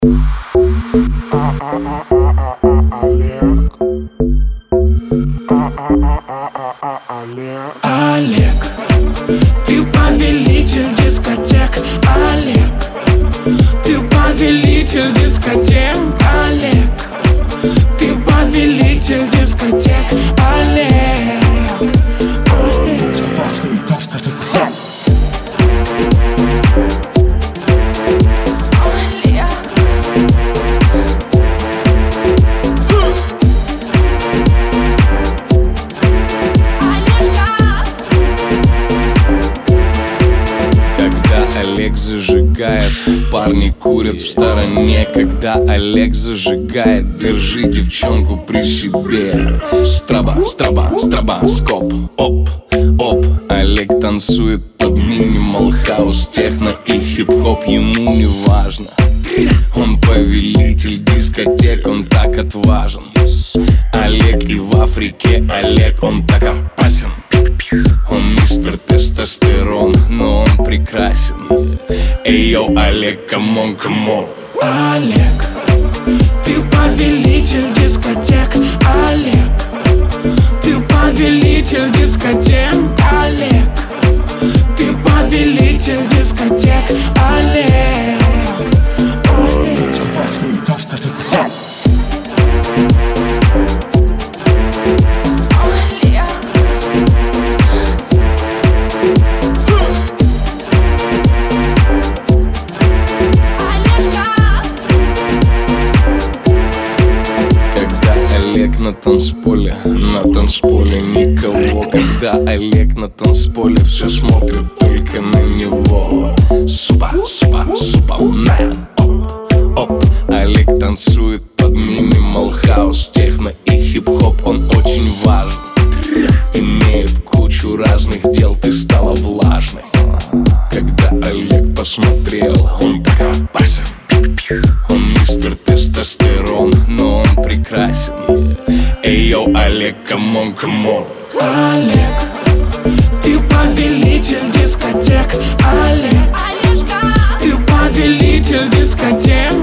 Олег, ты повелитель дискотек. Олег, ты повелитель дискотек. Олег, ты повелитель дискотек. Олег. Олег зажигает, парни курят в стороне. Когда Олег зажигает, держи девчонку при себе. Стробоскоп, оп, оп. Олег танцует под минимал хаус, техно и хип-хоп, ему не важно. Он повелитель дискотек, он так отважен. Олег и в Африке Олег, он так опасен. Он мистер тестостерон, но он прекрасен. Эй, йоу, Олег, камон, камон. Олег, ты повелитель дискотек. Олег, ты повелитель дискотек. Олег, ты повелитель дискотек. Олег. Олег на танцполе никого. Когда Олег на танцполе, все смотрят только на него. Супермен, оп. Олег танцует под минимал хаус, техно и хип-хоп, он очень важен. Имеет кучу разных дел, ты стала влажной. Когда Олег посмотрел, он так опасен. Он мистер тестостерон, но он прекрасен. Эй, йоу, Олег, камон, камон. Олег, ты повелитель дискотек. Олег, ты повелитель дискотек.